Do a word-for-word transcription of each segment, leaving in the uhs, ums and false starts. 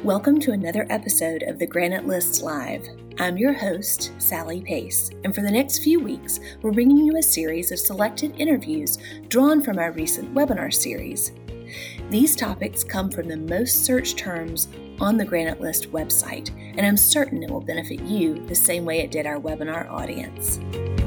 Welcome to another episode of the Granite List Live. I'm your host, Sally Pace, and for the next few weeks, we're bringing you a series of selected interviews drawn from our recent webinar series. These topics come from the most searched terms on the Granite List website, and I'm certain it will benefit you the same way it did our webinar audience.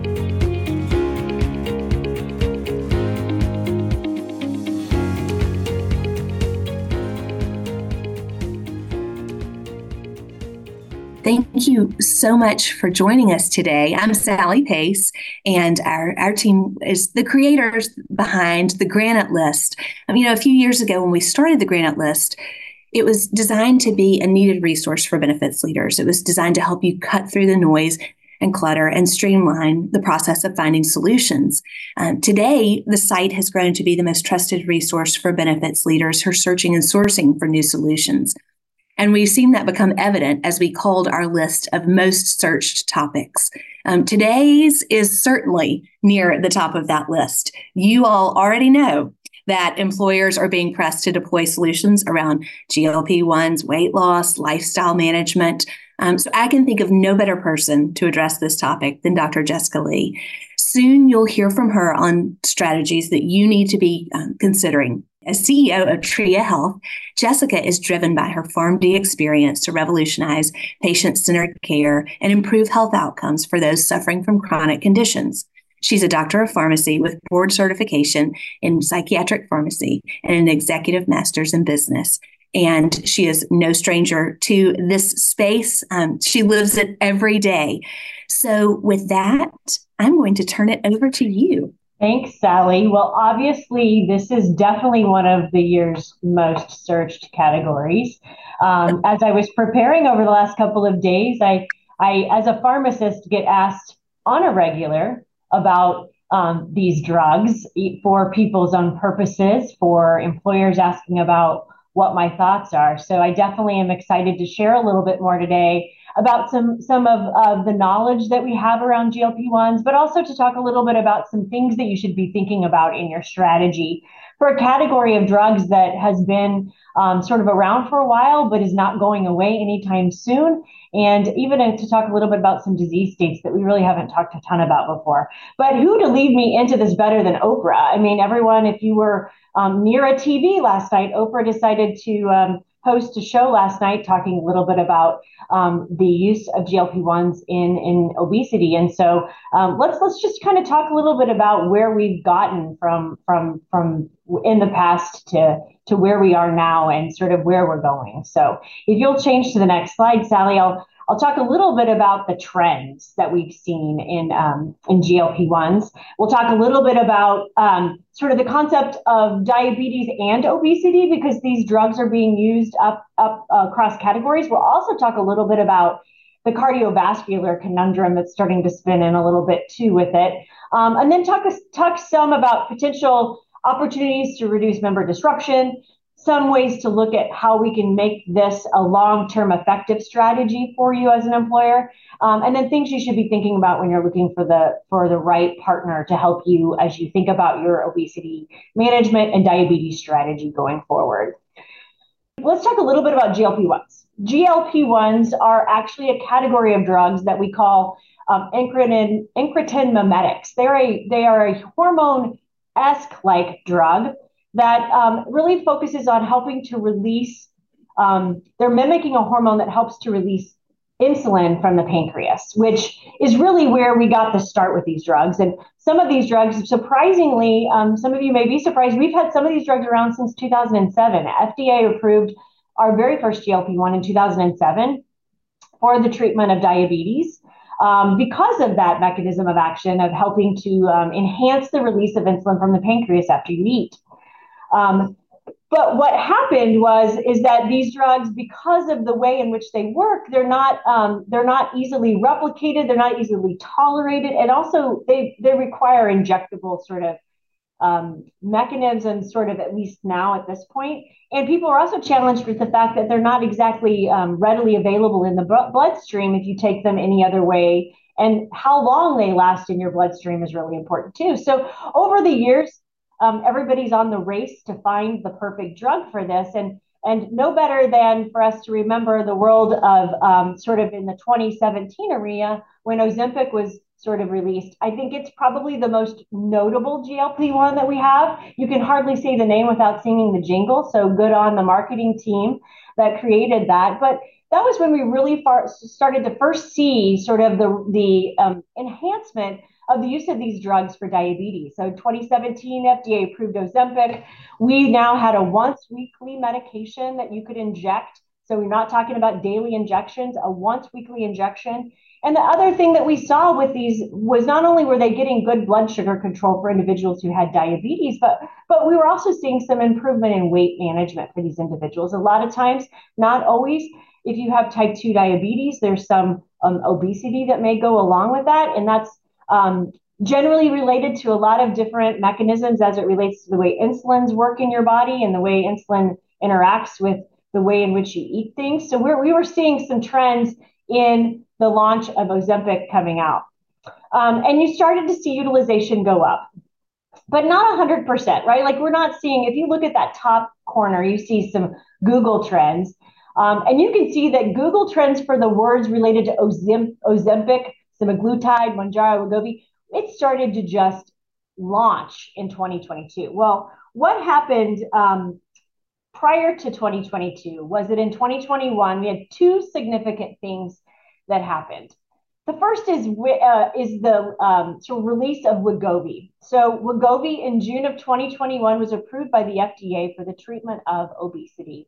Thank you so much for joining us today. I'm Sally Pace, and our, our team is the creators behind the Granite List. Um, you know, a few years ago when we started the Granite List, it was designed to be a needed resource for benefits leaders. It was designed to help you cut through the noise and clutter and streamline the process of finding solutions. Um, today, the site has grown to be the most trusted resource for benefits leaders who are searching and sourcing for new solutions. And we've seen that become evident as we culled our list of most searched topics. Um, today's is certainly near the top of that list. You all already know that employers are being pressed to deploy solutions around G L P ones, weight loss, lifestyle management. Um, so I can think of no better person to address this topic than Doctor Jessica Lee. Soon you'll hear from her on strategies that you need to be um, considering. As C E O of Tria Health, Jessica is driven by her PharmD experience to revolutionize patient-centered care and improve health outcomes for those suffering from chronic conditions. She's a doctor of pharmacy with board certification in psychiatric pharmacy and an executive master's in business. And she is no stranger to this space. Um, she lives it every day. So with that, I'm going to turn it over to you. Thanks, Sally. Well, obviously, this is definitely one of the year's most searched categories. Um, as I was preparing over the last couple of days, I, I, as a pharmacist, get asked on a regular about um, these drugs for people's own purposes, for employers asking about what my thoughts are. So I definitely am excited to share a little bit more today about some some of uh, the knowledge that we have around G L P ones, but also to talk a little bit about some things that you should be thinking about in your strategy for a category of drugs that has been um, sort of around for a while, but is not going away anytime soon. And even to talk a little bit about some disease states that we really haven't talked a ton about before. But who to lead me into this better than Oprah? I mean, everyone, if you were um, near a T V last night, Oprah decided to um, host a show last night talking a little bit about um, the use of G L P ones in, in obesity. And so um, let's let's just kind of talk a little bit about where we've gotten from from from in the past to to where we are now and sort of where we're going. So if you'll change to the next slide, Sally, I'll I'll talk a little bit about the trends that we've seen in um, in G L P ones. We'll talk a little bit about um, sort of the concept of diabetes and obesity because these drugs are being used up up uh, across categories. We'll also talk a little bit about the cardiovascular conundrum that's starting to spin in a little bit too with it, um, and then talk talk some about potential opportunities to reduce member disruption. Some ways to look at how we can make this a long-term effective strategy for you as an employer, um, and then things you should be thinking about when you're looking for the for the right partner to help you as you think about your obesity management and diabetes strategy going forward. Let's talk a little bit about G L P ones. G L P ones are actually a category of drugs that we call um, incretin, incretin mimetics. They're a, they are a hormone-esque like drug that um, really focuses on helping to release, um, they're mimicking a hormone that helps to release insulin from the pancreas, which is really where we got the start with these drugs. And some of these drugs, surprisingly, um, some of you may be surprised, we've had some of these drugs around since two thousand seven. F D A approved our very first G L P one in two thousand seven for the treatment of diabetes. Um, because of that mechanism of action of helping to um, enhance the release of insulin from the pancreas after you eat. Um, but what happened was is that these drugs, because of the way in which they work, they're not um, they're not easily replicated, they're not easily tolerated, and also they they require injectable sort of um, mechanisms, sort of at least now at this point. And people are also challenged with the fact that they're not exactly um, readily available in the bloodstream if you take them any other way. And how long they last in your bloodstream is really important too. So over the years, Um, everybody's on the race to find the perfect drug for this. And And no better than for us to remember the world of um, sort of in the twenty seventeen arena when Ozempic was sort of released. I think it's probably the most notable G L P one that we have. You can hardly say the name without singing the jingle. So good on the marketing team that created that. But that was when we really far started to first see sort of the, the um, enhancement of the use of these drugs for diabetes. So twenty seventeen, F D A approved Ozempic. We now had a once weekly medication that you could inject. So we're not talking about daily injections, a once weekly injection. And the other thing that we saw with these was not only were they getting good blood sugar control for individuals who had diabetes, but, but we were also seeing some improvement in weight management for these individuals. A lot of times, not always, if you have type two diabetes, there's some um, obesity that may go along with that. And that's um, generally related to a lot of different mechanisms as it relates to the way insulins work in your body and the way insulin interacts with the way in which you eat things. So we're, we were seeing some trends in the launch of Ozempic coming out. Um, and you started to see utilization go up, but not one hundred percent, right? Like we're not seeing, if you look at that top corner, you see some Google trends. Um, and you can see that Google trends for the words related to Ozemp- Ozempic, semaglutide, Mounjaro, Wegovy, it started to just launch in twenty twenty-two. Well, what happened um, prior to twenty twenty-two was that in twenty twenty-one, we had two significant things that happened. The first is uh, is the um, sort of release of Wegovy. So Wegovy in June of twenty twenty-one was approved by the F D A for the treatment of obesity.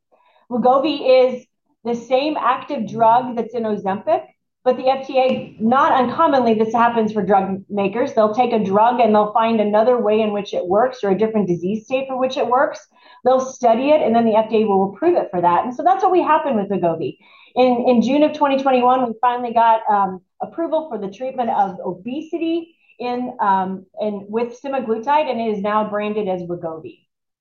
Wegovy is the same active drug that's in Ozempic, but the F D A, not uncommonly, this happens for drug makers. They'll take a drug and they'll find another way in which it works or a different disease state for which it works. They'll study it and then the F D A will approve it for that. And so that's what we happened with Wegovy. In, in June of twenty twenty-one, we finally got um, approval for the treatment of obesity in, um, in with semaglutide, and it is now branded as Wegovy.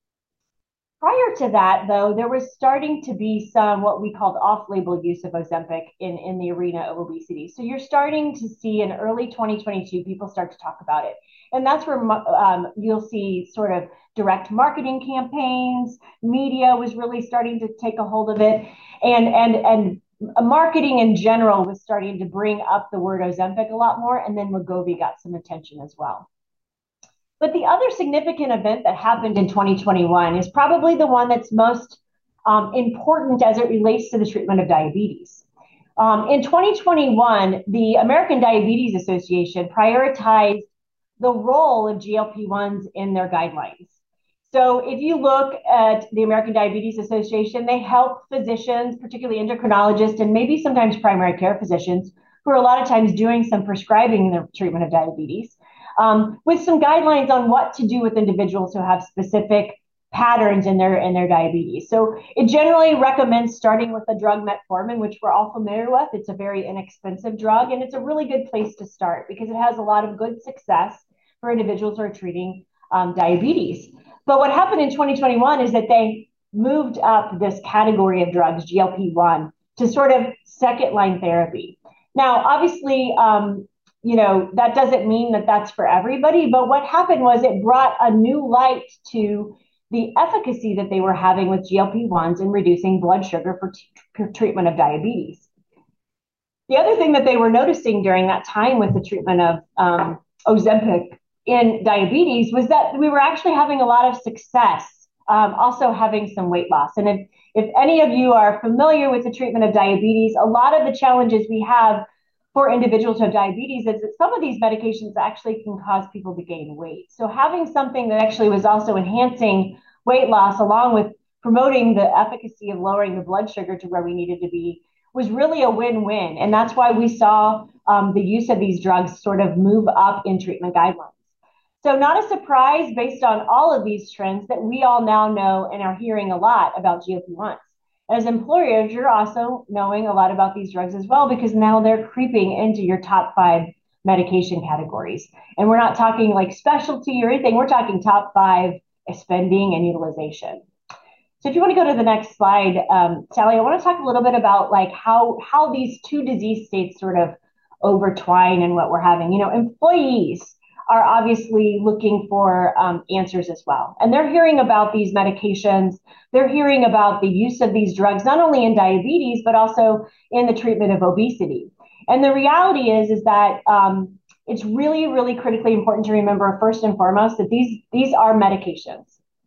Prior to that, though, there was starting to be some what we called off-label use of Ozempic in, in the arena of obesity. So you're starting to see in early twenty twenty-two, people start to talk about it. And that's where um, you'll see sort of direct marketing campaigns, media was really starting to take a hold of it. And, and, and marketing in general was starting to bring up the word Ozempic a lot more. And then Wegovy got some attention as well. But the other significant event that happened in twenty twenty-one is probably the one that's most um, important as it relates to the treatment of diabetes. Um, in twenty twenty-one, the American Diabetes Association prioritized the role of G L P ones in their guidelines. So if you look at the American Diabetes Association, they help physicians, particularly endocrinologists, and maybe sometimes primary care physicians, who are a lot of times doing some prescribing in the treatment of diabetes, Um, with some guidelines on what to do with individuals who have specific patterns in their in their diabetes. So it generally recommends starting with a drug metformin, which we're all familiar with. It's a very inexpensive drug, and it's a really good place to start because it has a lot of good success for individuals who are treating um, diabetes. But what happened in twenty twenty-one is that they moved up this category of drugs, G L P one, to sort of second line therapy. Now, obviously, um, you know, that doesn't mean that that's for everybody, but what happened was it brought a new light to the efficacy that they were having with G L P ones in reducing blood sugar for, t- for treatment of diabetes. The other thing that they were noticing during that time with the treatment of um, Ozempic in diabetes was that we were actually having a lot of success, um, also having some weight loss. And if, if any of you are familiar with the treatment of diabetes, a lot of the challenges we have for individuals who have diabetes is that some of these medications actually can cause people to gain weight. So having something that actually was also enhancing weight loss along with promoting the efficacy of lowering the blood sugar to where we needed to be was really a win-win. And that's why we saw um, the use of these drugs sort of move up in treatment guidelines. So not a surprise based on all of these trends that we all now know and are hearing a lot about G L P ones. As employers, you're also knowing a lot about these drugs as well, because now they're creeping into your top five medication categories. And we're not talking like specialty or anything. We're talking top five spending and utilization. So if you want to go to the next slide, um, Sally, I want to talk a little bit about like how, how these two disease states sort of overtwine and what we're having. You know, employees are obviously looking for um, answers as well. And they're hearing about these medications. They're hearing about the use of these drugs, not only in diabetes, but also in the treatment of obesity. And the reality is, is that um, it's really, really critically important to remember, first and foremost, that these, these are medications.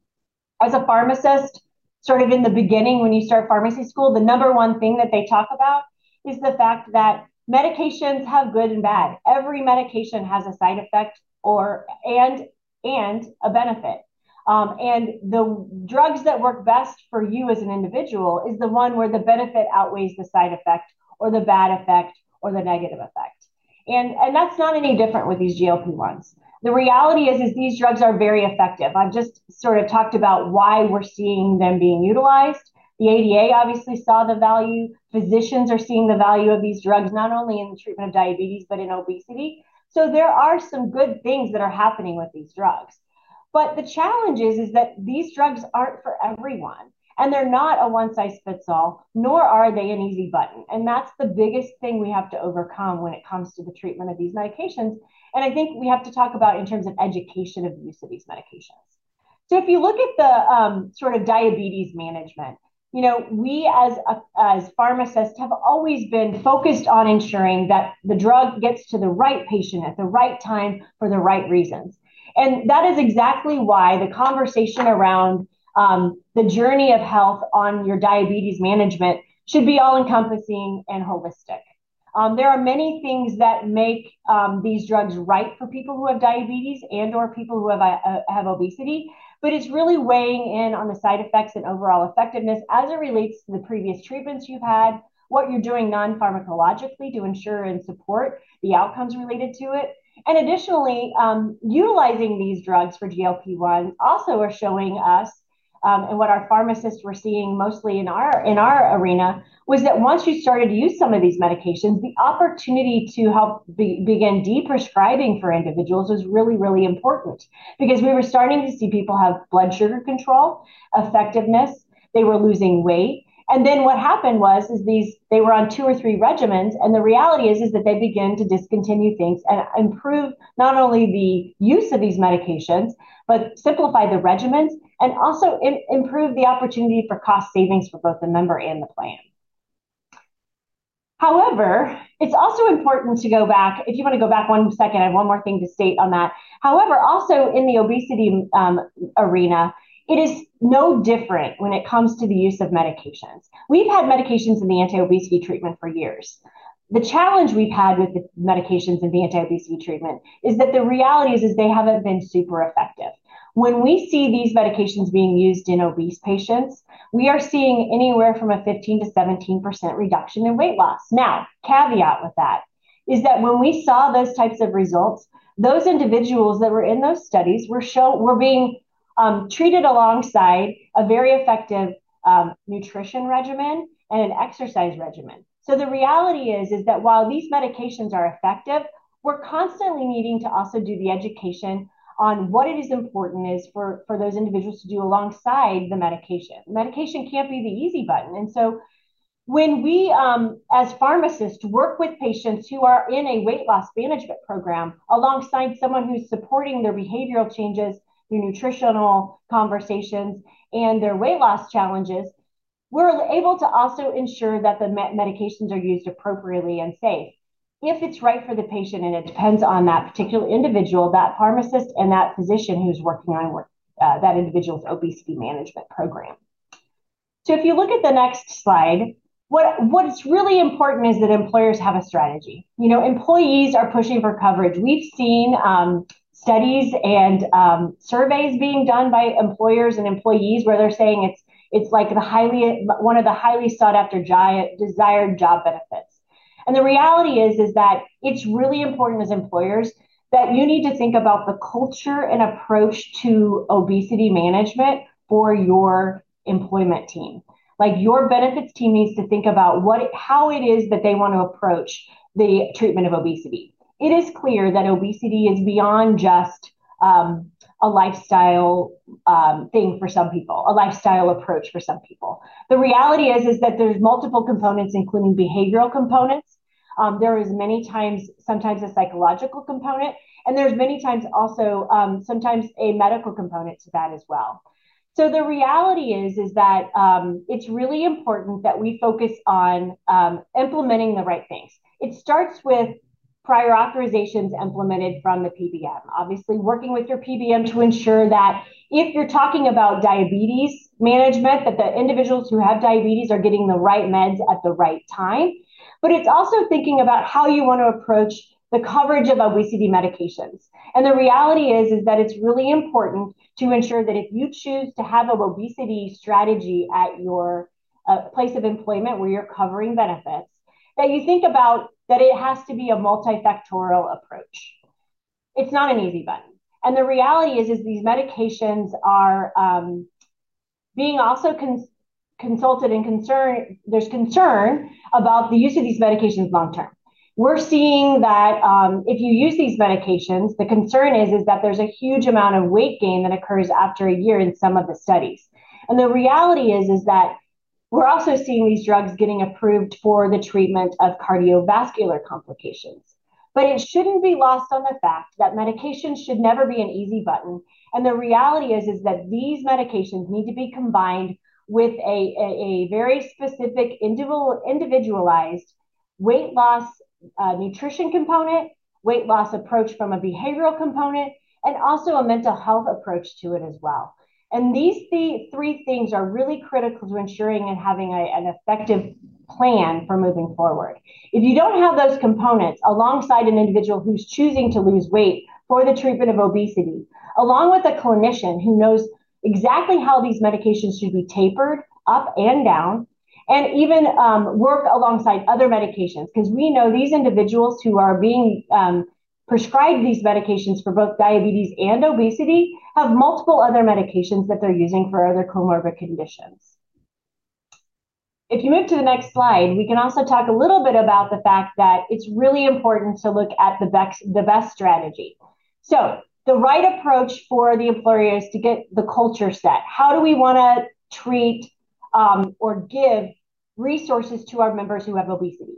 As a pharmacist, sort of in the beginning, when you start pharmacy school, the number one thing that they talk about is the fact that medications have good and bad. Every medication has a side effect or and and a benefit. Um, and the drugs that work best for you as an individual is the one where the benefit outweighs the side effect or the bad effect or the negative effect. And, and that's not any different with these G L P ones. The reality is, is these drugs are very effective. I've just sort of talked about why we're seeing them being utilized. The A D A obviously saw the value. Physicians are seeing the value of these drugs, not only in the treatment of diabetes, but in obesity. So there are some good things that are happening with these drugs. But the challenge is, is that these drugs aren't for everyone. And they're not a one size fits all, nor are they an easy button. And that's the biggest thing we have to overcome when it comes to the treatment of these medications. And I think we have to talk about in terms of education of the use of these medications. So if you look at the um, sort of diabetes management, you know, we as, a, as pharmacists have always been focused on ensuring that the drug gets to the right patient at the right time for the right reasons. And that is exactly why the conversation around um, the journey of health on your diabetes management should be all encompassing and holistic. Um, there are many things that make um, these drugs right for people who have diabetes and or people who have, uh, have obesity, but it's really weighing in on the side effects and overall effectiveness as it relates to the previous treatments you've had, what you're doing non-pharmacologically to ensure and support the outcomes related to it. And additionally, um, utilizing these drugs for G L P one also are showing us, um, and what our pharmacists were seeing mostly in our in our arena, was that once you started to use some of these medications, the opportunity to help be, begin de-prescribing for individuals was really, really important, because we were starting to see people have blood sugar control, effectiveness, they were losing weight. And then what happened was, is these, they were on two or three regimens. And the reality is, is that they begin to discontinue things and improve not only the use of these medications, but simplify the regimens and also in, improve the opportunity for cost savings for both the member and the plan. However, it's also important to go back, if you want to go back one second, I have one more thing to state on that. However, also in the obesity um, arena, it is no different when it comes to the use of medications. We've had medications in the anti-obesity treatment for years. The challenge we've had with the medications in the anti-obesity treatment is that the reality is, is they haven't been super effective. When we see these medications being used in obese patients, we are seeing anywhere from a fifteen to seventeen percent reduction in weight loss. Now, caveat with that is that when we saw those types of results, those individuals that were in those studies were show were being um, treated alongside a very effective um, nutrition regimen and an exercise regimen. So the reality is, is that while these medications are effective, we're constantly needing to also do the education on what it is important is for, for those individuals to do alongside the medication. Medication can't be the easy button. And so when we, um, as pharmacists, work with patients who are in a weight loss management program alongside someone who's supporting their behavioral changes, their nutritional conversations, and their weight loss challenges, we're able to also ensure that the medications are used appropriately and safe, if it's right for the patient, and it depends on that particular individual, that pharmacist, and that physician who's working on uh, that individual's obesity management program. So if you look at the next slide, what, what's really important is that employers have a strategy. You know, employees are pushing for coverage. We've seen um, studies and um, surveys being done by employers and employees where they're saying it's it's like the highly one of the highly sought after giant, desired job benefits. And the reality is, is that it's really important as employers that you need to think about the culture and approach to obesity management for your employment team. Like your benefits team needs to think about what, how it is that they want to approach the treatment of obesity. It is clear that obesity is beyond just um, a lifestyle um, thing for some people, a lifestyle approach for some people. The reality is, is that there's multiple components, including behavioral components. Um, there is many times, sometimes a psychological component, And there's many times also um, sometimes a medical component to that as well. So the reality is, is that um, it's really important that we focus on um, implementing the right things. It starts with prior authorizations implemented from the P B M. Obviously, working with your P B M to ensure that if you're talking about diabetes management, that the individuals who have diabetes are getting the right meds at the right time. But it's also thinking about how you want to approach the coverage of obesity medications. And the reality is, is that it's really important to ensure that if you choose to have an obesity strategy at your uh, place of employment where you're covering benefits, that you think about that it has to be a multifactorial approach. It's not an easy button. And the reality is, is these medications are um, being also con- consulted and concerned, there's concern about the use of these medications long-term. We're seeing that um, if you use these medications, the concern is, is that there's a huge amount of weight gain that occurs after a year in some of the studies. And the reality is, is that we're also seeing these drugs getting approved for the treatment of cardiovascular complications. But it shouldn't be lost on the fact that medications should never be an easy button. And the reality is, is that these medications need to be combined with a, a, a very specific individual, individualized weight loss uh, nutrition component, weight loss approach from a behavioral component, and also a mental health approach to it as well. And these th- three things are really critical to ensuring and having a, an effective plan for moving forward. If you don't have those components alongside an individual who's choosing to lose weight for the treatment of obesity, along with a clinician who knows exactly how these medications should be tapered up and down, and even um, work alongside other medications, because we know these individuals who are being um, prescribed these medications for both diabetes and obesity have multiple other medications that they're using for other comorbid conditions. If you move to the next slide, we can also talk a little bit about the fact that it's really important to look at the best, the best strategy. So the right approach for the employer is to get the culture set. How do we want to treat um, or give resources to our members who have obesity?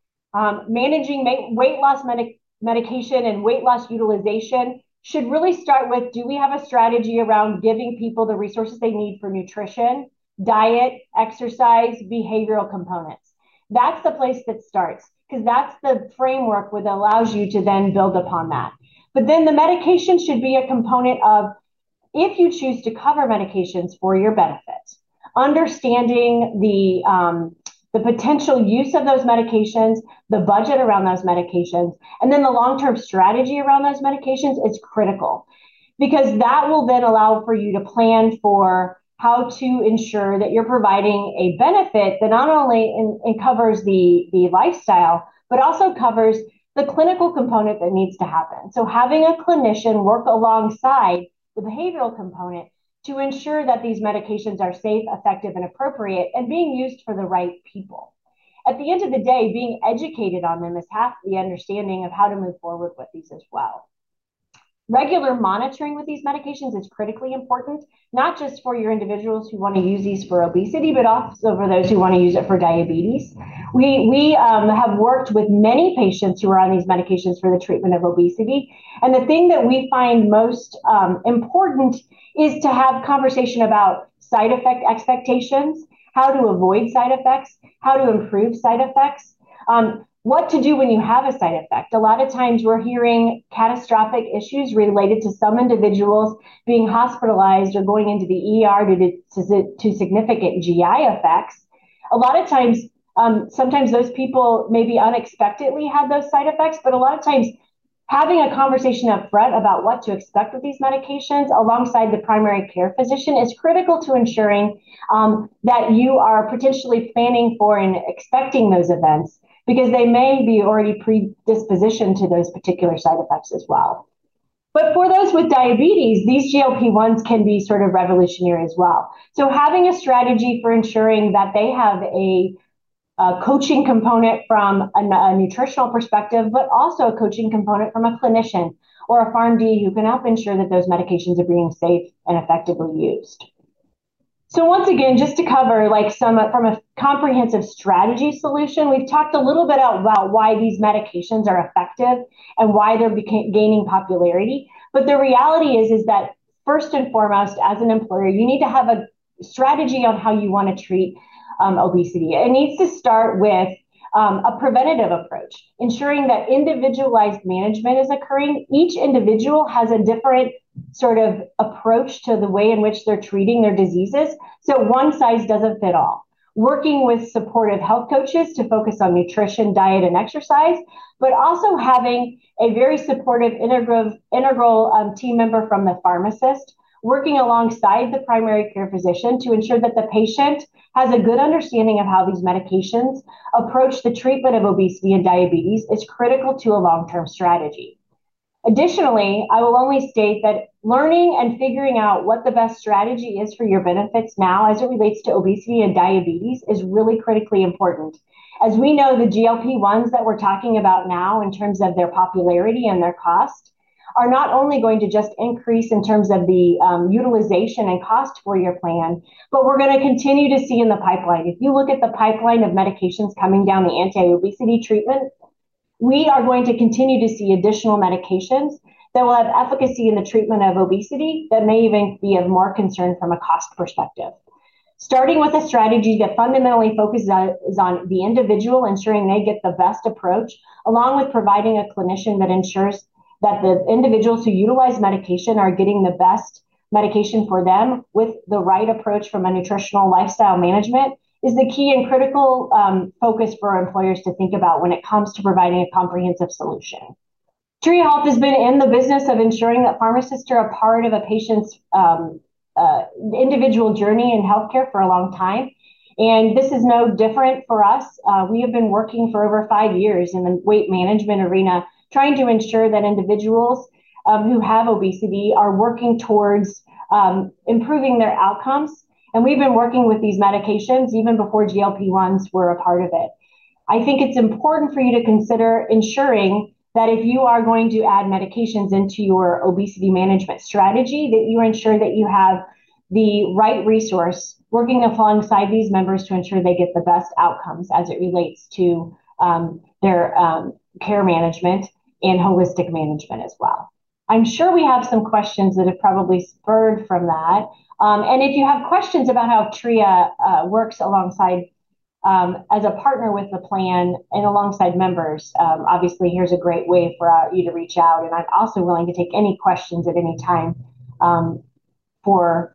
Um, managing weight loss medic medication and weight loss utilization should really start with, do we have a strategy around giving people the resources they need for nutrition, diet, exercise, behavioral components? That's the place that starts, because that's the framework that allows you to then build upon that. But then the medication should be a component of, if you choose to cover medications for your benefit, understanding the um, the potential use of those medications, the budget around those medications, and then the long-term strategy around those medications is critical, because that will then allow for you to plan for how to ensure that you're providing a benefit that not only in, in covers the, the lifestyle, but also covers the clinical component that needs to happen. So having a clinician work alongside the behavioral component to ensure that these medications are safe, effective, and appropriate, and being used for the right people. At the end of the day, being educated on them is half the understanding of how to move forward with these as well. Regular monitoring with these medications is critically important, not just for your individuals who want to use these for obesity, but also for those who want to use it for diabetes. We, we um, have worked with many patients who are on these medications for the treatment of obesity. And the thing that we find most um, important is to have conversation about side effect expectations, how to avoid side effects, how to improve side effects. Um, What to do when you have a side effect. A lot of times we're hearing catastrophic issues related to some individuals being hospitalized or going into the E R due to, to, to significant G I effects. A lot of times, um, sometimes those people maybe unexpectedly have those side effects, but a lot of times having a conversation up front about what to expect with these medications alongside the primary care physician is critical to ensuring um, that you are potentially planning for and expecting those events, because they may be already predispositioned to those particular side effects as well. But for those with diabetes, these G L P ones can be sort of revolutionary as well. So having a strategy for ensuring that they have a, a coaching component from a, a nutritional perspective, but also a coaching component from a clinician or a PharmD who can help ensure that those medications are being safe and effectively used. So once again, just to cover like some from a comprehensive strategy solution. We've talked a little bit about why these medications are effective and why they're beca- gaining popularity. But the reality is, is that first and foremost, as an employer, you need to have a strategy on how you want to treat um, obesity. It needs to start with um, a preventative approach, ensuring that individualized management is occurring. Each individual has a different sort of approach to the way in which they're treating their diseases. So one size doesn't fit all. Working with supportive health coaches to focus on nutrition, diet, and exercise, but also having a very supportive integral, integral um, team member from the pharmacist working alongside the primary care physician to ensure that the patient has a good understanding of how these medications approach the treatment of obesity and diabetes is critical to a long-term strategy. Additionally, I will only state that learning and figuring out what the best strategy is for your benefits now as it relates to obesity and diabetes is really critically important. As we know, the G L P ones that we're talking about now in terms of their popularity and their cost are not only going to just increase in terms of the um, utilization and cost for your plan, but we're going to continue to see in the pipeline. If you look at the pipeline of medications coming down the anti-obesity treatment, we are going to continue to see additional medications that will have efficacy in the treatment of obesity that may even be of more concern from a cost perspective. Starting with a strategy that fundamentally focuses on, is on the individual, ensuring they get the best approach, along with providing a clinician that ensures that the individuals who utilize medication are getting the best medication for them with the right approach from a nutritional lifestyle management is the key and critical um, focus for employers to think about when it comes to providing a comprehensive solution. Tria Health has been in the business of ensuring that pharmacists are a part of a patient's um, uh, individual journey in healthcare for a long time. And this is no different for us. Uh, we have been working for over five years in the weight management arena, trying to ensure that individuals um, who have obesity are working towards um, improving their outcomes. And we've been working with these medications even before G L P ones were a part of it. I think it's important for you to consider ensuring that if you are going to add medications into your obesity management strategy, that you ensure that you have the right resource working alongside these members to ensure they get the best outcomes as it relates to um, their um, care management and holistic management as well. I'm sure we have some questions that have probably spurred from that. Um, and if you have questions about how Tria uh, works alongside um, as a partner with the plan and alongside members, um, obviously here's a great way for uh, you to reach out. And I'm also willing to take any questions at any time um, for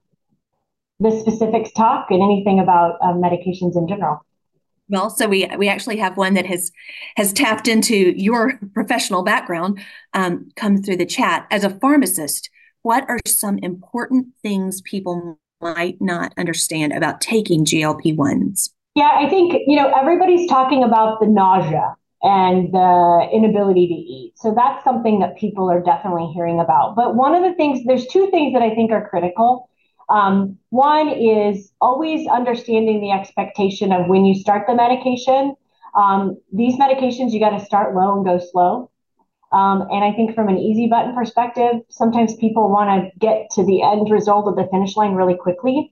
the specifics talk and anything about um, medications in general. Well, so we we actually have one that has has tapped into your professional background, um, come through the chat. As a pharmacist, what are some important things people might not understand about taking G L P ones? Yeah, I think, you know, everybody's talking about the nausea and the inability to eat. So that's something that people are definitely hearing about. But one of the things, there's two things that I think are critical. Um, one is always understanding the expectation of when you start the medication. Um, these medications, you got to start low and go slow. Um, and I think from an easy button perspective, sometimes people want to get to the end result of the finish line really quickly.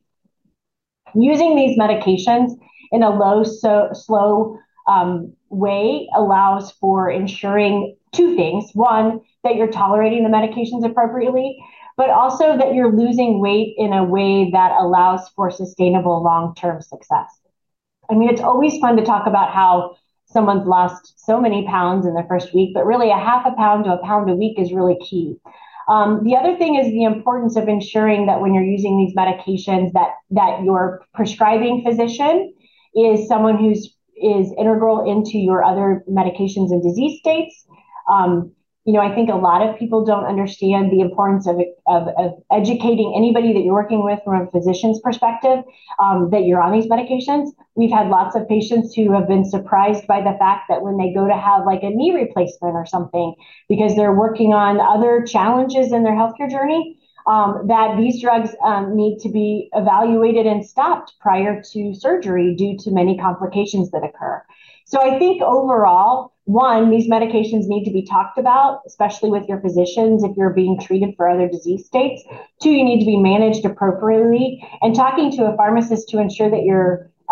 Using these medications in a low, so slow um, way allows for ensuring two things. One, that you're tolerating the medications appropriately, but also that you're losing weight in a way that allows for sustainable long-term success. I mean, it's always fun to talk about how someone's lost so many pounds in their first week, but really a half a pound to a pound a week is really key. Um, the other thing is the importance of ensuring that when you're using these medications that, that your prescribing physician is someone who's is integral into your other medications and disease states. Um, you know, I think a lot of people don't understand the importance of, of, of educating anybody that you're working with from a physician's perspective um, that you're on these medications. We've had lots of patients who have been surprised by the fact that when they go to have like a knee replacement or something, because they're working on other challenges in their healthcare journey, um, that these drugs um, need to be evaluated and stopped prior to surgery due to many complications that occur. So I think overall, one, these medications need to be talked about, especially with your physicians if you're being treated for other disease states. Two, you need to be managed appropriately, and talking to a pharmacist to ensure that you're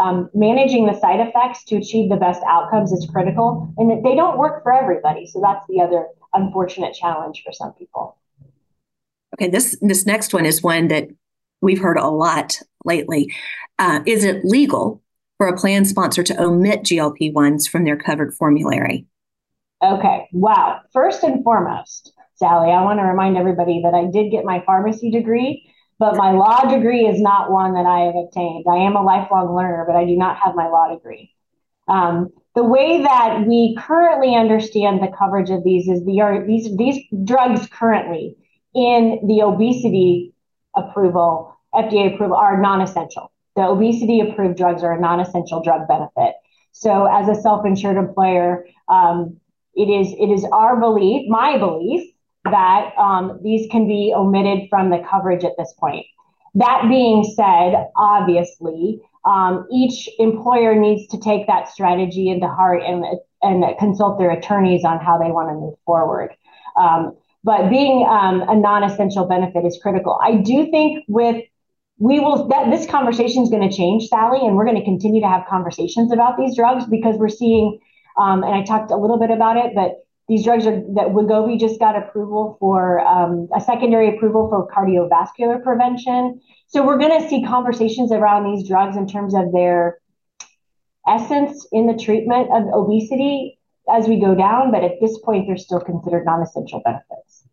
um, managing the side effects to achieve the best outcomes is critical, and they don't work for everybody. So that's the other unfortunate challenge for some people. Okay, this this next one is one that we've heard a lot lately. Uh, is it legal for a plan sponsor to omit G L P ones from their covered formulary? Okay, wow. First and foremost, Sally, I want to remind everybody that I did get my pharmacy degree, but my law degree is not one that I have obtained. I am a lifelong learner, but I do not have my law degree. Um, the way that we currently understand the coverage of these is the are these these drugs currently in the obesity approval, F D A approval, are non-essential. The obesity approved drugs are a non-essential drug benefit. So as a self-insured employer, um, it is it is our belief, my belief, that um, these can be omitted from the coverage at this point. That being said, obviously, um, each employer needs to take that strategy into heart and, and consult their attorneys on how they want to move forward. Um, but being um, a non-essential benefit is critical. I do think with we will that this conversation is going to change, Sally, and we're going to continue to have conversations about these drugs because we're seeing, um, and I talked a little bit about it, but these drugs are that Wegovy just got approval for um, a secondary approval for cardiovascular prevention. So we're going to see conversations around these drugs in terms of their essence in the treatment of obesity as we go down. But at this point, they're still considered non-essential benefits.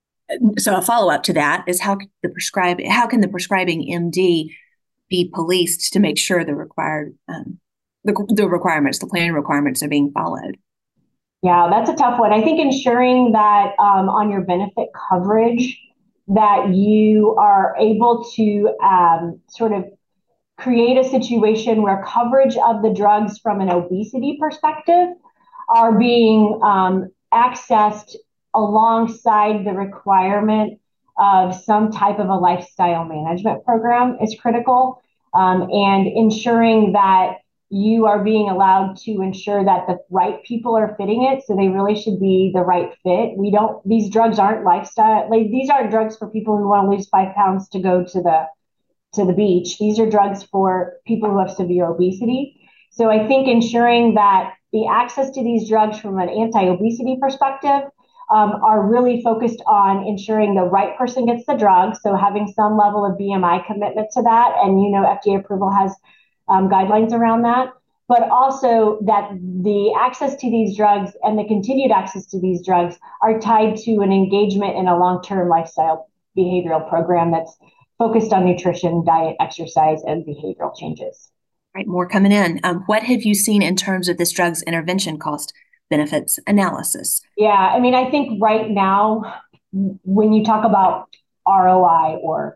So a follow-up to that is how can the prescribe how can the prescribing M D be policed to make sure the required um, the, the requirements, the plan requirements are being followed? Yeah, that's a tough one. I think ensuring that um, on your benefit coverage that you are able to um, sort of create a situation where coverage of the drugs from an obesity perspective are being um, accessed alongside the requirement of some type of a lifestyle management program is critical. Um, and ensuring that you are being allowed to ensure that the right people are fitting it. So they really should be the right fit. We don't, these drugs aren't lifestyle, like these aren't drugs for people who want to lose five pounds to go to the, to the beach. These are drugs for people who have severe obesity. So I think ensuring that the access to these drugs from an anti-obesity perspective um, are really focused on ensuring the right person gets the drug. So having some level of B M I commitment to that. And, you know, F D A approval has um, guidelines around that, but also that the access to these drugs and the continued access to these drugs are tied to an engagement in a long-term lifestyle behavioral program that's focused on nutrition, diet, exercise, and behavioral changes. Right, more coming in. Um, what have you seen in terms of this drug's intervention cost benefits analysis? Yeah, I mean, I think right now, when you talk about R O I or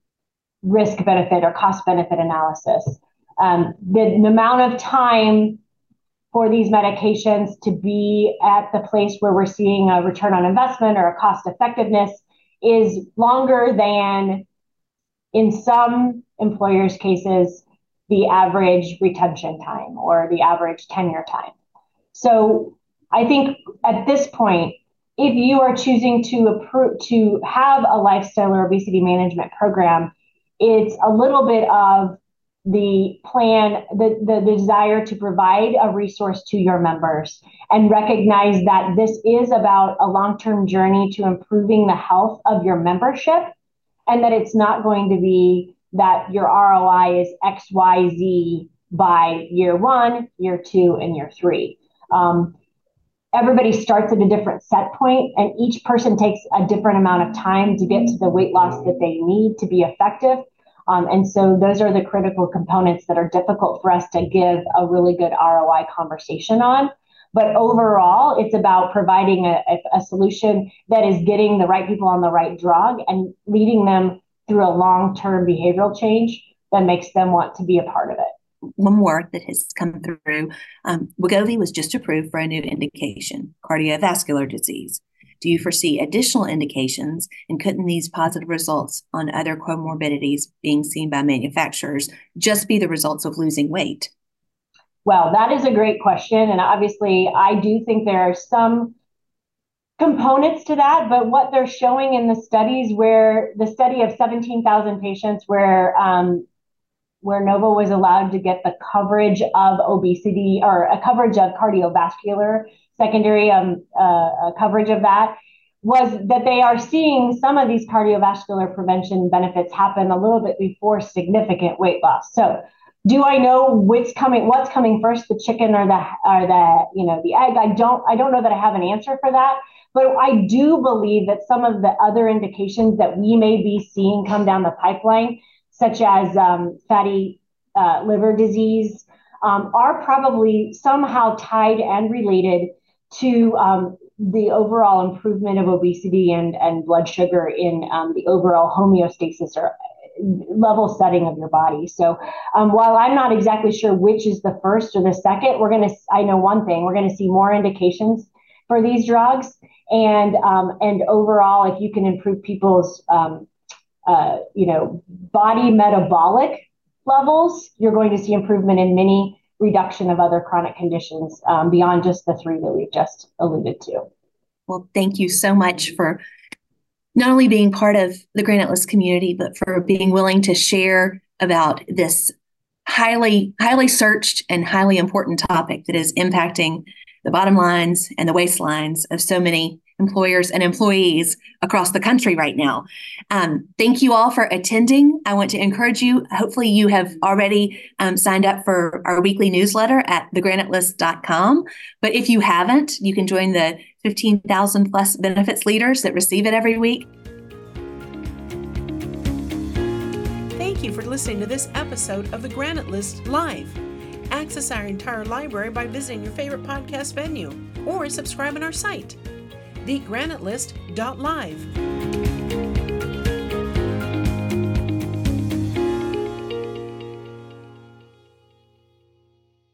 risk benefit or cost benefit analysis, um, the, the amount of time for these medications to be at the place where we're seeing a return on investment or a cost effectiveness is longer than, in some employers' cases, the average retention time or the average tenure time. So I think at this point, if you are choosing to approve to have a lifestyle or obesity management program, it's a little bit of the plan, the, the desire to provide a resource to your members and recognize that this is about a long-term journey to improving the health of your membership, and that it's not going to be that your R O I is X Y Z by year one, year two, and year three. Um, everybody starts at a different set point, and each person takes a different amount of time to get to the weight loss that they need to be effective. Um, and so those are the critical components that are difficult for us to give a really good R O I conversation on. But overall, it's about providing a, a, a solution that is getting the right people on the right drug and leading them through a long-term behavioral change that makes them want to be a part of it. One more that has come through. Um, Wegovy was just approved for a new indication, cardiovascular disease. Do you foresee additional indications, and couldn't these positive results on other comorbidities being seen by manufacturers just be the results of losing weight? Well, that is a great question. And obviously, I do think there are some components to that, but what they're showing in the studies, where the study of seventeen thousand patients where um, where Nova was allowed to get the coverage of obesity or a coverage of cardiovascular secondary um, uh, coverage of that, was that they are seeing some of these cardiovascular prevention benefits happen a little bit before significant weight loss. So do I know what's coming, what's coming first, the chicken or the, or the, you know, the egg? I don't, I don't know that I have an answer for that, but I do believe that some of the other indications that we may be seeing come down the pipeline, such as um, fatty uh, liver disease, um, are probably somehow tied and related to um, the overall improvement of obesity and, and blood sugar in um, the overall homeostasis or level setting of your body. So um, while I'm not exactly sure which is the first or the second, we're going to, I know one thing, we're going to see more indications for these drugs. And, um, and overall, if you can improve people's, um, uh, you know, body metabolic levels, you're going to see improvement in many reduction of other chronic conditions um, beyond just the three that we've just alluded to. Well, thank you so much for not only being part of the Granite List community, but for being willing to share about this highly, highly searched and highly important topic that is impacting the bottom lines and the waistlines of so many employers and employees across the country right now. Um, thank you all for attending. I want to encourage you. Hopefully you have already um, signed up for our weekly newsletter at the granite list dot com. But if you haven't, you can join the fifteen thousand plus benefits leaders that receive it every week. Thank you for listening to this episode of the Granite List Live. Access our entire library by visiting your favorite podcast venue or subscribe on our site, the granite list dot live.